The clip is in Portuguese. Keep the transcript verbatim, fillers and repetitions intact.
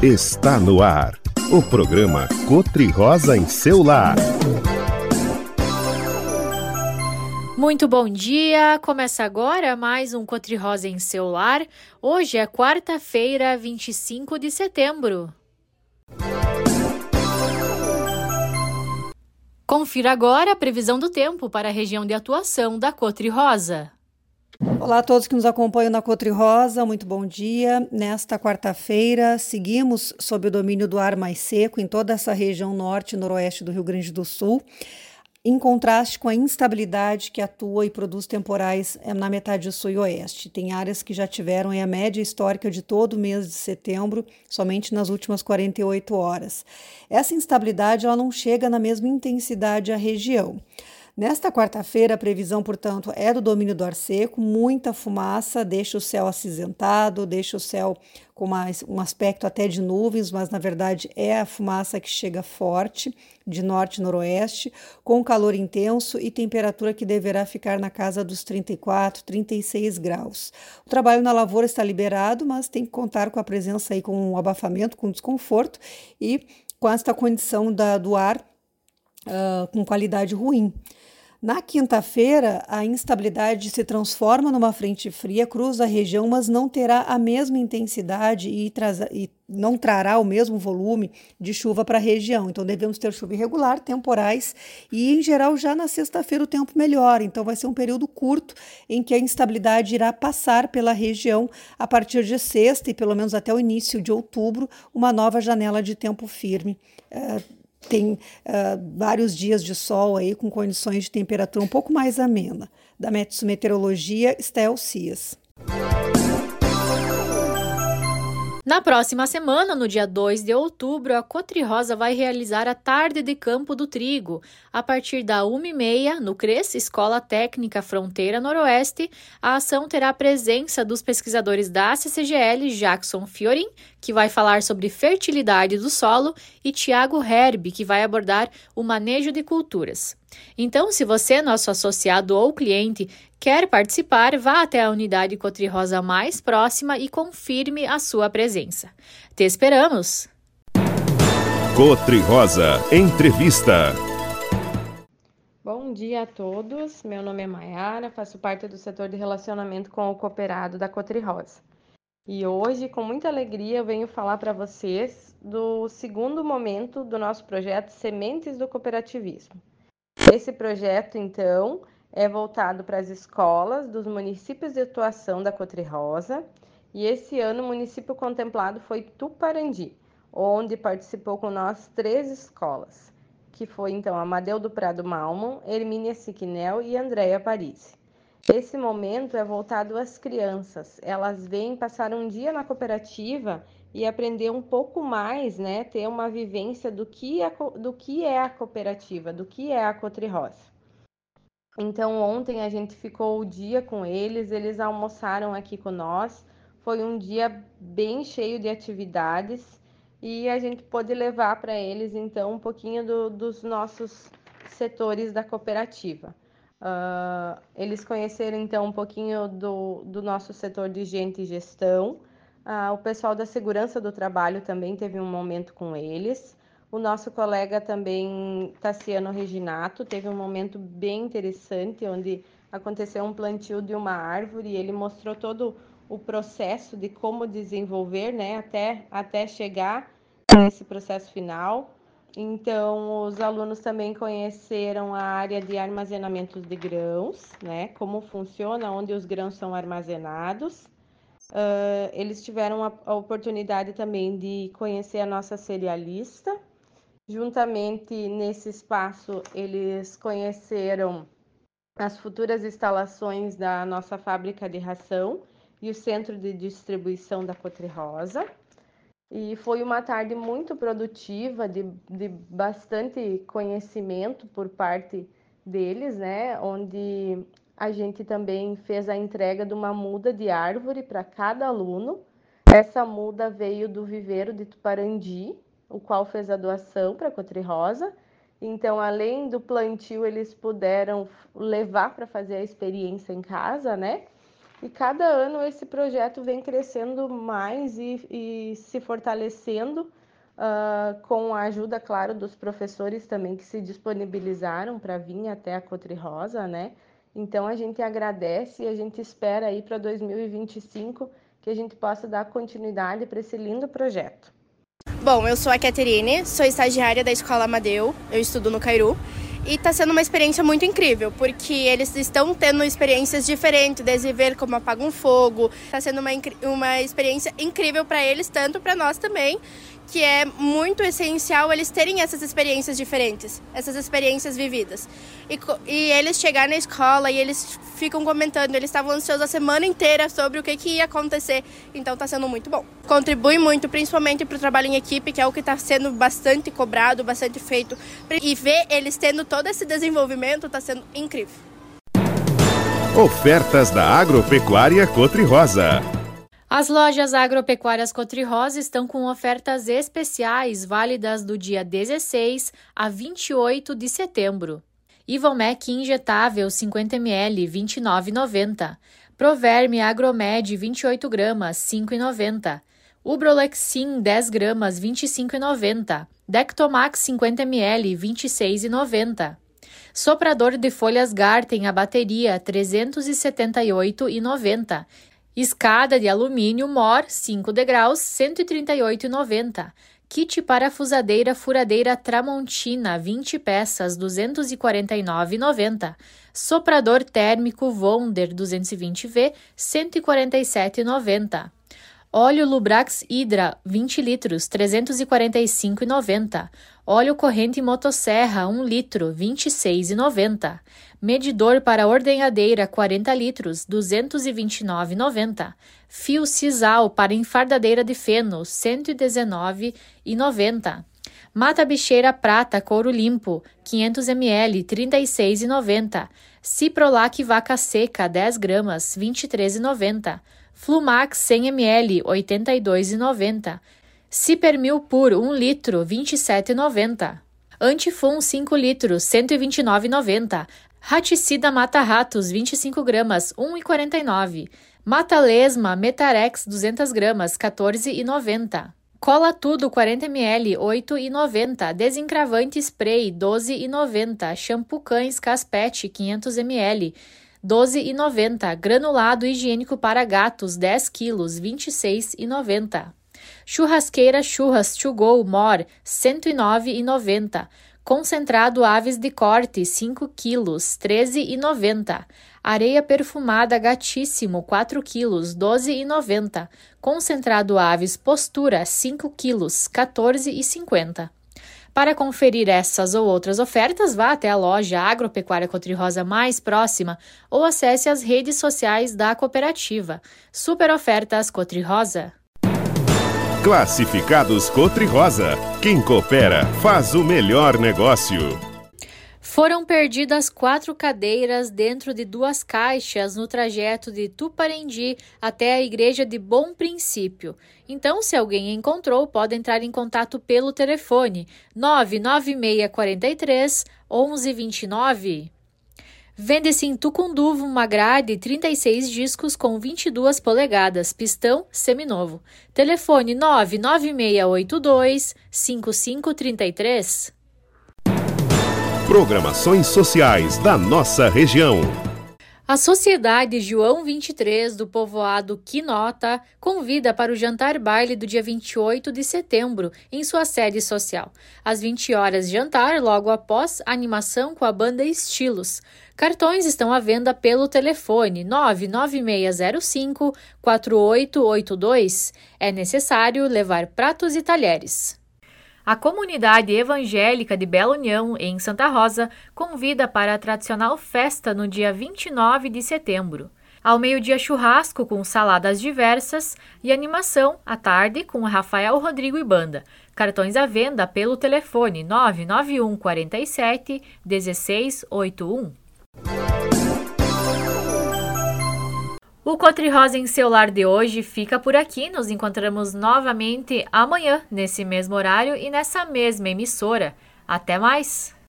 Está no ar, o programa Cotri-Rosa em seu lar. Muito bom dia, começa agora mais um Cotri-Rosa em seu lar. Hoje é quarta-feira, vinte e cinco de setembro. Confira agora a previsão do tempo para a região de atuação da Cotri-Rosa. Olá a todos que nos acompanham na Cotri-Rosa, muito bom dia. Nesta quarta-feira, seguimos sob o domínio do ar mais seco em toda essa região norte e noroeste do Rio Grande do Sul, em contraste com a instabilidade que atua e produz temporais na metade sul e oeste. Tem áreas que já tiveram a média histórica de todo o mês de setembro, somente nas últimas quarenta e oito horas. Essa instabilidade ela não chega na mesma intensidade à região. Nesta quarta-feira, a previsão, portanto, é do domínio do ar seco, muita fumaça, deixa o céu acinzentado, deixa o céu com uma, um aspecto até de nuvens, mas na verdade é a fumaça que chega forte, de norte e noroeste, com calor intenso e temperatura que deverá ficar na casa dos trinta e quatro, trinta e seis graus. O trabalho na lavoura está liberado, mas tem que contar com a presença aí, com o abafamento, com desconforto e com esta condição da, do ar uh, com qualidade ruim. Na quinta-feira, a instabilidade se transforma numa frente fria, cruza a região, mas não terá a mesma intensidade e, traz, e não trará o mesmo volume de chuva para a região. Então, devemos ter chuva irregular, temporais e, em geral, já na sexta-feira o tempo melhora. Então, vai ser um período curto em que a instabilidade irá passar pela região a partir de sexta e, pelo menos até o início de outubro, uma nova janela de tempo firme. É, Tem uh, vários dias de sol aí com condições de temperatura um pouco mais amena. Da Meteorologia, Estel Cias. Na próxima semana, no dia dois de outubro, a Cotri-Rosa vai realizar a Tarde de Campo do Trigo. A partir da uma e meia, no CRES, Escola Técnica Fronteira Noroeste, a ação terá a presença dos pesquisadores da C C G L, Jackson Fiorin, que vai falar sobre fertilidade do solo, e Tiago Herb, que vai abordar o manejo de culturas. Então, se você, nosso associado ou cliente, quer participar, vá até a unidade Cotri-Rosa mais próxima e confirme a sua presença. Te esperamos! Cotri-Rosa Entrevista. Bom dia a todos, meu nome é Maiara, faço parte do setor de relacionamento com o cooperado da Cotri-Rosa. E hoje, com muita alegria, eu venho falar para vocês do segundo momento do nosso projeto Sementes do Cooperativismo. Esse projeto, então, é voltado para as escolas dos municípios de atuação da Cotri-Rosa, e esse ano o município contemplado foi Tuparandi, onde participou com nós três escolas, que foi então Amadeu do Prado Malman, Hermínia Siquinel e Andréia Parisi. Esse momento é voltado às crianças, elas vêm passar um dia na cooperativa e aprender um pouco mais, né, ter uma vivência do que é, do que é a cooperativa, do que é a Cotri-Rosa. Então, ontem a gente ficou o dia com eles, eles almoçaram aqui com nós, foi um dia bem cheio de atividades e a gente pôde levar para eles, então, um pouquinho do, dos nossos setores da cooperativa. Uh, eles conheceram, então, um pouquinho do, do nosso setor de gente e gestão. Uh, o pessoal da segurança do trabalho também teve um momento com eles. O nosso colega também, Tassiano Reginato, teve um momento bem interessante, onde aconteceu um plantio de uma árvore e ele mostrou todo o processo de como desenvolver, né, até, até chegar nesse processo final. Então, os alunos também conheceram a área de armazenamento de grãos, né, como funciona, onde os grãos são armazenados. Uh, eles tiveram a, a oportunidade também de conhecer a nossa cerealista. Juntamente nesse espaço, eles conheceram as futuras instalações da nossa fábrica de ração e o centro de distribuição da Cotri-Rosa. E foi uma tarde muito produtiva, de, de bastante conhecimento por parte deles, né? Onde a gente também fez a entrega de uma muda de árvore para cada aluno. Essa muda veio do viveiro de Tuparandi, o qual fez a doação para a Cotri-Rosa. Então, além do plantio, eles puderam levar para fazer a experiência em casa, né? E cada ano esse projeto vem crescendo mais e, e se fortalecendo, uh, com a ajuda, claro, dos professores também que se disponibilizaram para vir até a Cotri Rosa, né? Então a gente agradece e a gente espera aí para dois mil e vinte e cinco que a gente possa dar continuidade para esse lindo projeto. Bom, eu sou a Caterine, sou estagiária da Escola Amadeu, eu estudo no Cairu. E está sendo uma experiência muito incrível, porque eles estão tendo experiências diferentes, desde ver como apaga um fogo. Está sendo uma, uma experiência incrível para eles, tanto para nós também, que é muito essencial eles terem essas experiências diferentes, essas experiências vividas. E, e eles chegarem na escola e eles ficam comentando, eles estavam ansiosos a semana inteira sobre o que, que ia acontecer, então está sendo muito bom. Contribui muito, principalmente para o trabalho em equipe, que é o que está sendo bastante cobrado, bastante feito. E ver eles tendo todo esse desenvolvimento está sendo incrível. Ofertas da Agropecuária Cotri Rosa. As lojas agropecuárias Cotri Rosa estão com ofertas especiais válidas do dia dezesseis a vinte e oito de setembro. Ivomec injetável cinquenta mililitros, vinte e nove reais e noventa centavos. Proverme Agromed vinte e oito gramas, cinco reais e noventa centavos. Ubrolexin dez gramas, vinte e cinco reais e noventa centavos. Dectomax cinquenta mililitros, vinte e seis reais e noventa centavos. Soprador de folhas Garten a bateria trezentos e setenta e oito reais e noventa centavos. Escada de alumínio Mor cinco degraus, cento e trinta e oito reais e noventa centavos. Kit parafusadeira furadeira Tramontina, vinte peças, duzentos e quarenta e nove reais e noventa centavos. Soprador térmico Wonder duzentos e vinte volts, cento e quarenta e sete reais e noventa centavos. Óleo Lubrax Hydra, vinte litros, trezentos e quarenta e cinco reais e noventa centavos. Óleo corrente motosserra, um litro, vinte e seis reais e noventa centavos. Medidor para ordenhadeira, quarenta litros, duzentos e vinte e nove reais e noventa centavos. Fio sisal para enfardadeira de feno, cento e dezenove reais e noventa centavos. Mata bicheira prata couro limpo, quinhentos mililitros, trinta e seis reais e noventa centavos. Ciprolac vaca seca, dez gramas, vinte e três reais e noventa centavos. Flumax cem mililitros, oitenta e dois reais e noventa centavos. Cipermil Pur um litro, vinte e sete reais e noventa centavos. Antifum cinco litros, cento e vinte e nove reais e noventa centavos. Raticida Mata Ratos vinte e cinco gramas, um real e quarenta e nove centavos. Mata Lesma Metarex duzentas gramas, quatorze reais e noventa centavos. Cola Tudo quarenta mililitros, oito reais e noventa centavos. Desencravante Spray doze reais e noventa centavos. Shampoo Cães Caspete quinhentos mililitros, doze reais e noventa centavos. Granulado higiênico para gatos dez quilos, vinte e seis reais e noventa centavos. Churrasqueira Churras To Go Mor cento e nove reais e noventa centavos. Concentrado Aves de Corte cinco quilos, treze reais e noventa centavos. Areia perfumada Gatíssimo quatro quilos, doze reais e noventa centavos. Concentrado Aves Postura cinco quilos, quatorze reais e cinquenta centavos. Para conferir essas ou outras ofertas, vá até a loja Agropecuária Cotri Rosa mais próxima ou acesse as redes sociais da cooperativa. Super Ofertas Cotri Rosa. Classificados Cotri Rosa. Quem coopera faz o melhor negócio. Foram perdidas quatro cadeiras dentro de duas caixas no trajeto de Tuparendi até a Igreja de Bom Princípio. Então, se alguém encontrou, pode entrar em contato pelo telefone nove nove seis quatro três, onze vinte e nove. Vende-se em Tucunduva uma grade trinta e seis discos com vinte e duas polegadas, pistão seminovo. Telefone nove nove seis oito dois, cinco cinco três três. Programações sociais da nossa região. A Sociedade João vinte e três do povoado Quinota convida para o jantar baile do dia vinte e oito de setembro em sua sede social. Às vinte horas jantar, logo após a animação com a banda Estilos. Cartões estão à venda pelo telefone nove nove seis zero cinco, quatro oito oito dois. É necessário levar pratos e talheres. A comunidade evangélica de Bela União, em Santa Rosa, convida para a tradicional festa no dia vinte e nove de setembro. Ao meio-dia, churrasco com saladas diversas e animação à tarde com Rafael Rodrigo e banda. Cartões à venda pelo telefone nove nove um quatro sete, um seis oito um. O Cotri Rosa em seu lar de hoje fica por aqui. Nos encontramos novamente amanhã, nesse mesmo horário e nessa mesma emissora. Até mais!